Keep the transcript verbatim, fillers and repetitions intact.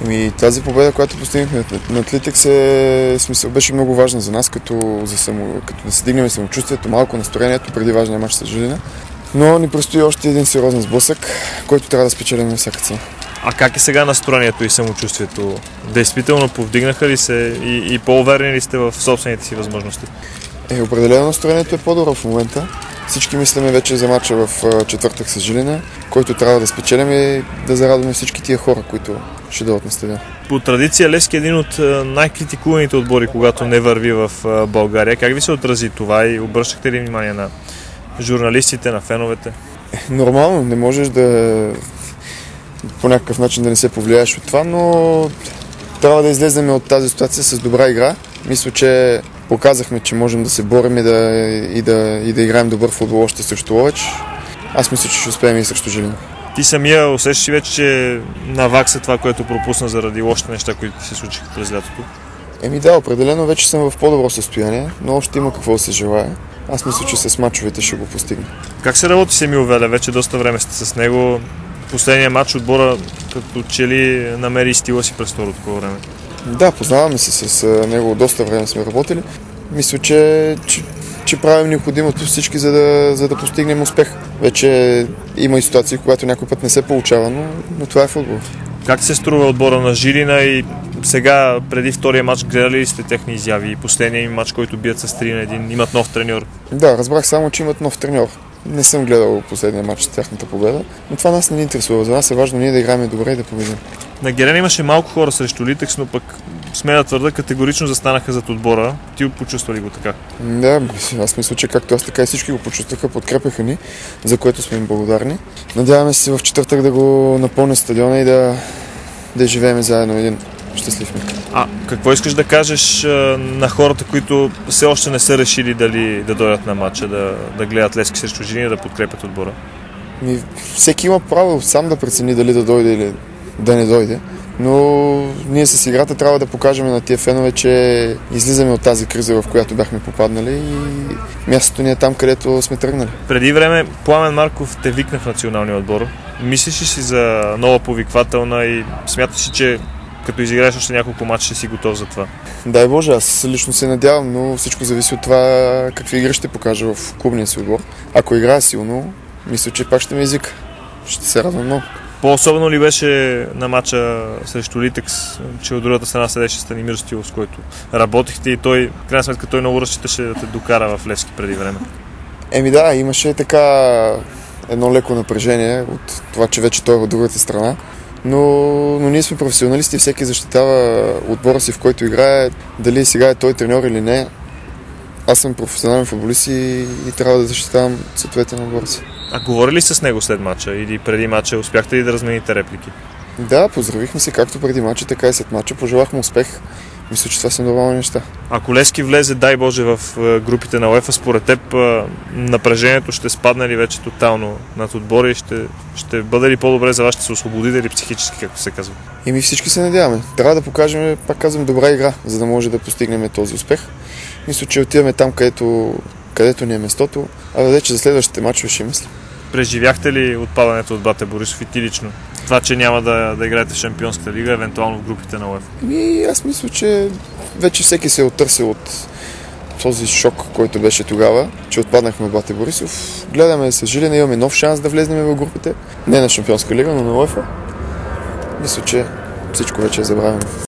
Еми, тази победа, която постигнахме на Атлетикс, е, смисъл, беше много важна за нас, като, за само, като да се дигнем самочувствието, малко настроението преди важния мач с Жилина. Но ни предстои още един сериозен сблъсък, който трябва да спечелим на всяка цена. А как е сега настроението и самочувствието? Действително повдигнаха ли се и, и по-уверени ли сте в собствените си възможности? Е, определено настроението е по-добро в момента. Всички мислиме вече за мача в четвъртък с Жилина, който трябва да спечелим и да зарадваме всички тия хора, които ще дойдат на стадион. По традиция Левски е един от най-критикуваните отбори, когато не върви в България. Как ви се отрази това и обръщахте ли внимание на журналистите, на феновете? Нормално, не можеш да по някакъв начин да не се повлияеш от това, но трябва да излезем от тази ситуация с добра игра. Мисля, че показахме, че можем да се борим и да, и да, и да играем добър футбол още срещу Ловеч. Аз мисля, че ще успеем и срещу Жилина. Ти самия усещаш вече, че навакса това, което пропусна заради лошите неща, които се случиха през лятото? Еми да, определено вече съм в по-добро състояние, но още има какво да се желае. Аз мисля, че с мачовете ще го постигна. Как се работи с Емил Велев? Вече доста време сте с него. Последния матч отбора като че ли намери стила си през второто такова време? Да, познаваме се с него, доста време сме работили. Мисля, че, че, че правим необходимото всички, за да, за да постигнем успех. Вече има и ситуации, когато някой път не се получава, но, но това е футбол. Как се струва отбора на Жилина и сега, преди втория матч, гледали ли сте техни изяви и последния им матч, който бият с три на един, имат нов треньор? Да, разбрах само, че имат нов треньор. Не съм гледал последния матч с тяхната победа, но това нас не ни интересува. За нас е важно ние да играем добре и да победим. На Герен имаше малко хора срещу Литекс, но пък сме да твърда, категорично застанаха зад отбора. Ти почувства ли го така? Да, аз мисля, че както аз, така и всички го почувстваха, подкрепяха ни, за което сме им благодарни. Надяваме се в четвъртък да го напълня стадиона и да, да живеем заедно един щастлив миг. А какво искаш да кажеш а, на хората, които все още не са решили дали да дойдат на матча, да, да гледат Левски срещу Жилина, да подкрепят отбора? Ми, всеки има право сам да прецени дали да дойде или да не дойде. Но ние с играта трябва да покажем на тия фенове, че излизаме от тази криза, в която бяхме попаднали и мястото ни е там, където сме тръгнали. Преди време Пламен Марков те викна в националния отбор. Мислиш ли си за нова повиквателна и смяташ ли, че като изиграеш още няколко мача ще си готов за това? Дай Боже, аз лично се надявам, но всичко зависи от това какви игри ще покажа в клубния си отбор. Ако играя силно, мисля, че пак ще ме език. Ще се радвам много. По-особено ли беше на матча срещу Литекс, че от другата страна седеше Станимир Стилов, с който работихте и той, в крайна сметка, той много разчиташе да те докара в Левски преди време? Еми да, имаше така едно леко напрежение от това, че вече той е от другата страна. Но, но ние сме професионалисти и всеки защитава отбора си, в който играе. Дали сега е той треньор или не. Аз съм професионален футболист и, и трябва да защитавам цветовете на отбора си. А говорили ли с него след матча или преди матча? Успяхте ли да размените реплики? Да, поздравихме се както преди матча, така и след матча. Пожелахме успех. Мисля, че това са нормални неща. Ако Левски влезе, дай Боже, в групите на УЕФА, според теб напрежението ще спадне ли вече тотално над отбора и ще, ще бъде ли по-добре за вас, ще се освободите ли психически, както се казва? И ми всички се надяваме. Трябва да покажем, пак казвам, добра игра, за да може да постигнем този успех. Мисля, че отиваме там, където, където ни е местото, а вече за следващите мачове ще мисля. Преживяхте ли отпадането от Бате Борисов и ти лично? Това, че няма да, да играете в Шампионската лига, евентуално в групите на УЕФА? И аз мисля, че вече всеки се е оттърсил от този шок, който беше тогава, че отпаднахме от Бате Борисов. Гледаме с Жилина, имаме нов шанс да влезнем в групите. Не на Шампионска лига, но на УЕФА. Мисля, че всичко вече е забравено.